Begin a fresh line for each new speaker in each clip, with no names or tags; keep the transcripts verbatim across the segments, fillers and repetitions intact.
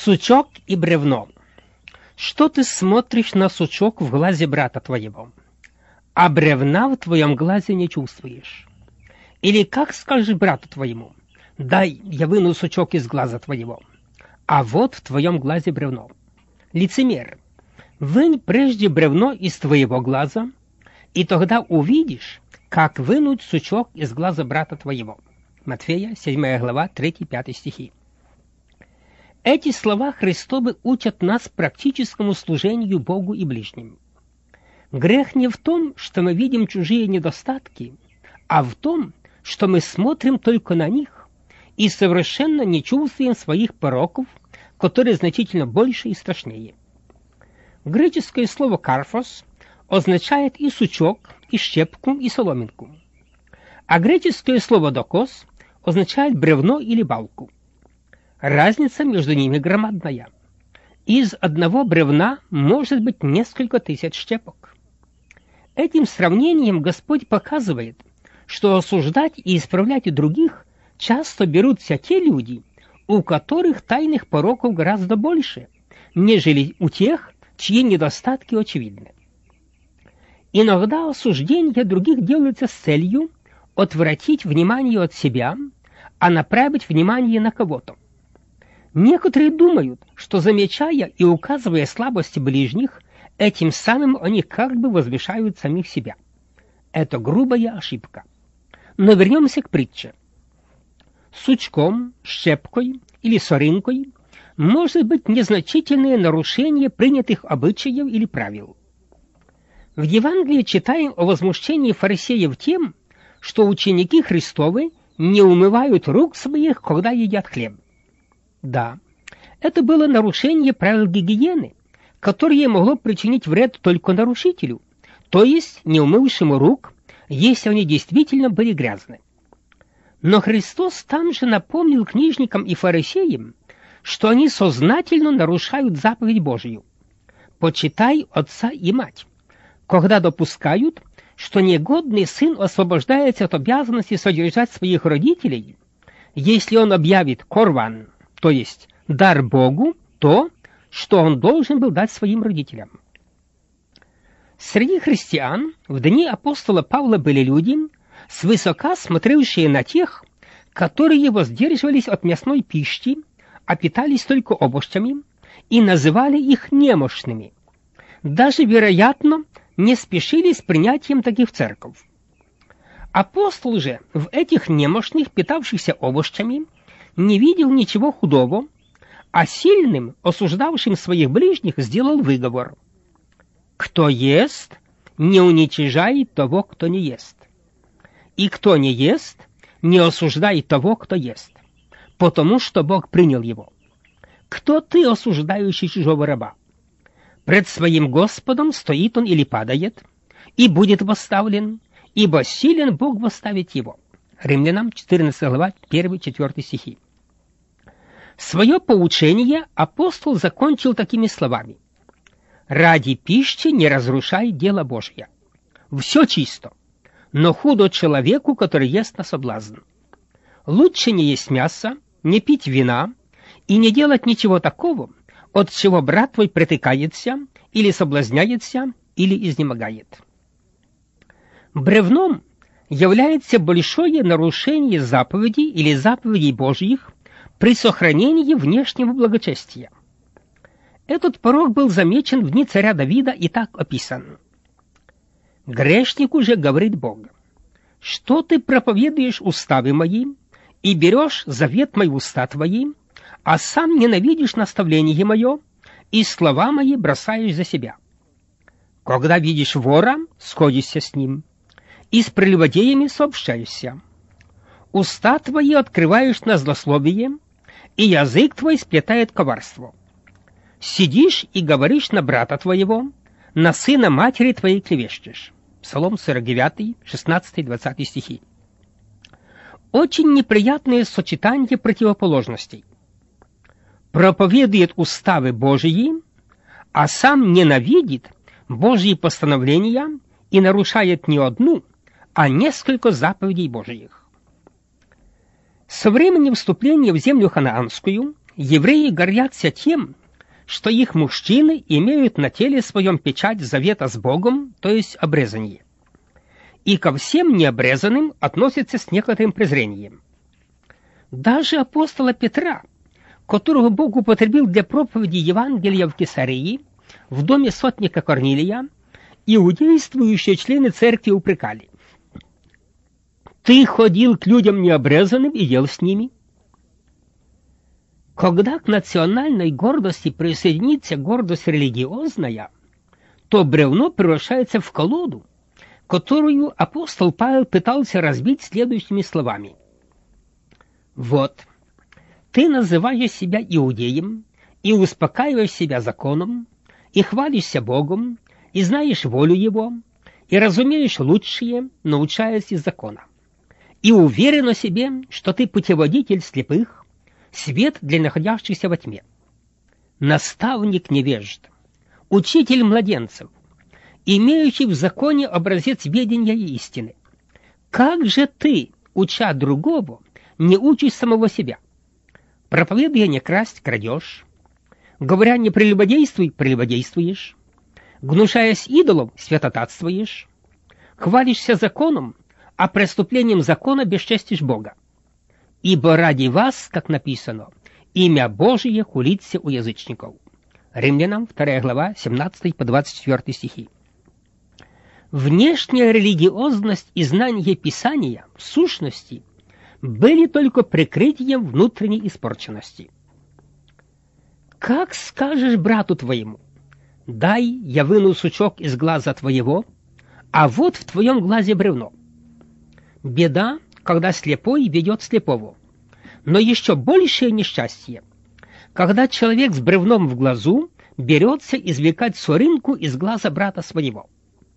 Сучок и бревно. Что ты смотришь на сучок в глазе брата твоего, а бревна в твоем глазе не чувствуешь? Или как скажешь брату твоему: дай, я выну сучок из глаза твоего, а вот в твоем глазе бревно? Лицемер, вынь прежде бревно из твоего глаза, и тогда увидишь, как вынуть сучок из глаза брата твоего. Матфея, седьмая глава, третий-пятый стихи. Эти слова Христовы учат нас практическому служению Богу и ближним. Грех не в том, что мы видим чужие недостатки, а в том, что мы смотрим только на них и совершенно не чувствуем своих пороков, которые значительно больше и страшнее. Греческое слово «карфос» означает и сучок, и щепку, и соломинку, а греческое слово «докос» означает бревно или балку. Разница между ними громадная. Из одного бревна может быть несколько тысяч щепок. Этим сравнением Господь показывает, что осуждать и исправлять других часто берутся те люди, у которых тайных пороков гораздо больше, нежели у тех, чьи недостатки очевидны. Иногда осуждение других делается с целью отвратить внимание от себя, а направить внимание на кого-то. Некоторые думают, что, замечая и указывая слабости ближних, этим самым они как бы возвышают самих себя. Это грубая ошибка. Но вернемся к притче. Сучком, щепкой или соринкой может быть незначительное нарушение принятых обычаев или правил. В Евангелии читаем о возмущении фарисеев тем, что ученики Христовы не умывают рук своих, когда едят хлеб. Да, это было нарушение правил гигиены, которое могло причинить вред только нарушителю, то есть не умывшему рук, если они действительно были грязны. Но Христос там же напомнил книжникам и фарисеям, что они сознательно нарушают заповедь Божию: «Почитай отца и мать», когда допускают, что негодный сын освобождается от обязанности содержать своих родителей, если он объявит корван, то есть дар Богу, то, что он должен был дать своим родителям. Среди христиан в дни апостола Павла были люди, свысока смотревшие на тех, которые воздерживались от мясной пищи, а питались только овощами, и называли их немощными. Даже, вероятно, не спешили с принятием таких в церковь. Апостол же в этих немощных, питавшихся овощами, не видел ничего худого, а сильным, осуждавшим своих ближних, сделал выговор: «Кто ест, не уничижает того, кто не ест. И кто не ест, не осуждает того, кто ест, потому что Бог принял его. Кто ты, осуждающий чужого раба? Пред своим Господом стоит он или падает, и будет восставлен, ибо силен Бог восставить его». Римлянам четырнадцатая глава, первый-четвёртый стихи. Свое поучение апостол закончил такими словами: «Ради пищи не разрушай дело Божье. Все чисто, но худо человеку, который ест на соблазн. Лучше не есть мясо, не пить вина и не делать ничего такого, от чего брат твой притыкается, или соблазняется, или изнемогает». Бревном является большое нарушение заповедей или заповедей Божьих при сохранении внешнего благочестия. Этот порок был замечен в дни царя Давида и так описан: «Грешнику же говорит Бог: что ты проповедуешь уставы мои и берешь завет мой в уста твои, а сам ненавидишь наставление мое и слова мои бросаешь за себя. Когда видишь вора, сходишься с ним, и с прелюбодеями сообщаешься. Уста твои открываешь на злословие, и язык твой сплетает коварство. Сидишь и говоришь на брата твоего, на сына матери твоей клевещешь». Псалом сорок девятый, шестнадцатый-двадцатый стихи. Очень неприятное сочетание противоположностей. Проповедует уставы Божьи, а сам ненавидит Божьи постановления и нарушает не одну, а несколько заповедей Божьих. Со времени вступления в землю ханаанскую евреи гордятся тем, что их мужчины имеют на теле своем печать завета с Богом, то есть обрезание, и ко всем необрезанным относятся с некоторым презрением. Даже апостола Петра, которого Бог употребил для проповеди Евангелия в Кесарии, в доме сотника Корнилия, иудействующие члены церкви упрекали: «Ты ходил к людям необрезанным и ел с ними». Когда к национальной гордости присоединится гордость религиозная, то бревно превращается в колоду, которую апостол Павел пытался разбить следующими словами: «Вот, ты называешь себя иудеем и успокаиваешь себя законом, и хвалишься Богом, и знаешь волю Его, и разумеешь лучшее, научаясь из закона, и уверен о себе, что ты путеводитель слепых, свет для находящихся во тьме, наставник невежд, учитель младенцев, имеющий в законе образец ведения и истины. Как же ты, уча другого, не учишь самого себя? Проповедуя не красть, крадешь, говоря не прелюбодействуй, прелюбодействуешь, гнушаясь идолом, святотатствуешь, хвалишься законом, а преступлением закона бесчестишь Бога. Ибо ради вас, как написано, имя Божие хулится у язычников». Римлянам, вторая глава, семнадцатый по двадцать четвёртый стихи. Внешняя религиозность и знание Писания, в сущности, были только прикрытием внутренней испорченности. «Как скажешь брату твоему: дай, я выну сучок из глаза твоего, а вот в твоем глазе бревно». Беда, когда слепой ведет слепого. Но еще большее несчастье, когда человек с бревном в глазу берется извлекать соринку из глаза брата своего.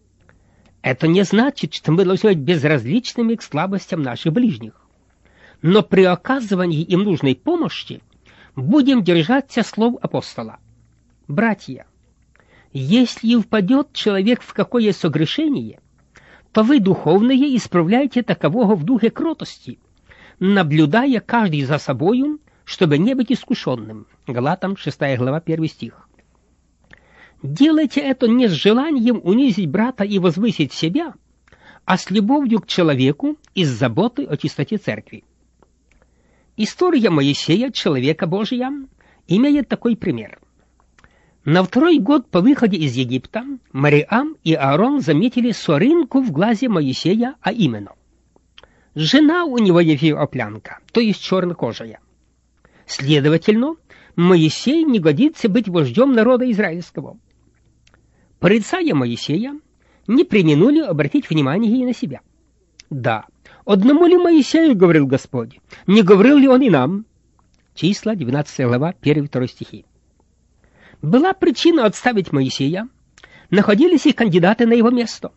Это не значит, что мы должны быть безразличными к слабостям наших ближних. Но при оказывании им нужной помощи будем держаться слов апостола: «Братья, если впадет человек в какое согрешение, то вы, духовные, исправляйте такового в духе кротости, наблюдая каждый за собою, чтобы не быть искушенным». Галатам, шестая глава, первый стих. Делайте это не с желанием унизить брата и возвысить себя, а с любовью к человеку и с заботой о чистоте церкви. История Моисея, человека Божия, имеет такой пример. На второй год по выходе из Египта Мариам и Аарон заметили соринку в глазе Моисея, а именно: жена у него ефиоплянка, то есть чернокожая. Следовательно, Моисей не годится быть вождем народа израильского. Порицая Моисея, не преминули обратить внимание и на себя. Да, одному ли Моисею говорил Господь, не говорил ли он и нам? Числа, двенадцатая глава, первый-второй стихи. Была причина отставить Моисея, находились и кандидаты на его место.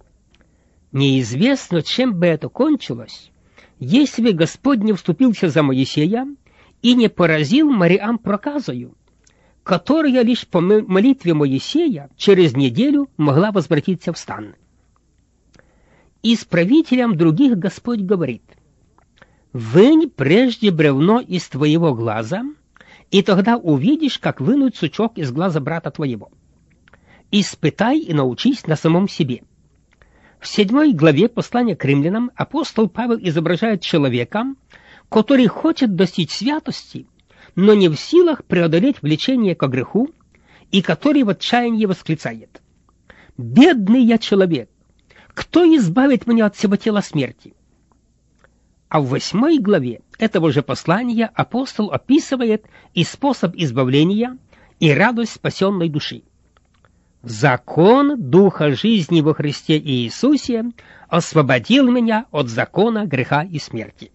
Неизвестно, чем бы это кончилось, если бы Господь не вступился за Моисея и не поразил Мариам проказою, которая лишь по молитве Моисея через неделю могла возвратиться в стан. Исправителям других Господь говорит: «Вынь прежде бревно из твоего глаза, и тогда увидишь, как вынуть сучок из глаза брата твоего. Испытай и научись на самом себе». В седьмой главе послания к римлянам апостол Павел изображает человека, который хочет достичь святости, но не в силах преодолеть влечение ко греху, и который в отчаянии восклицает: «Бедный я человек! Кто избавит меня от всего тела смерти?» А в восьмой главе этого же послания апостол описывает и способ избавления, и радость спасенной души. «Закон Духа жизни во Христе Иисусе освободил меня от закона греха и смерти».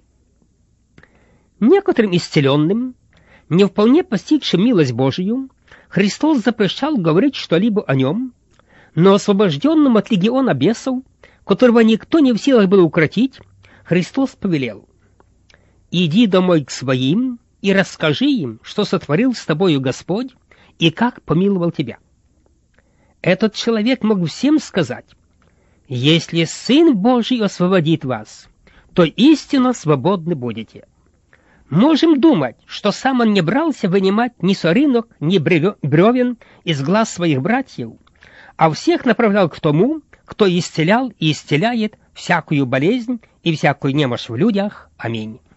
Некоторым исцеленным, не вполне постигшим милость Божию, Христос запрещал говорить что-либо о нем, но освобожденным от легиона бесов, которого никто не в силах был укротить, Христос повелел: «Иди домой к своим и расскажи им, что сотворил с тобою Господь и как помиловал тебя». Этот человек мог всем сказать: «Если Сын Божий освободит вас, то истинно свободны будете». Можем думать, что сам он не брался вынимать ни соринок, ни бревен из глаз своих братьев, а всех направлял к тому, кто исцелял и исцеляет всякую болезнь и всякую немощь в людях. Аминь.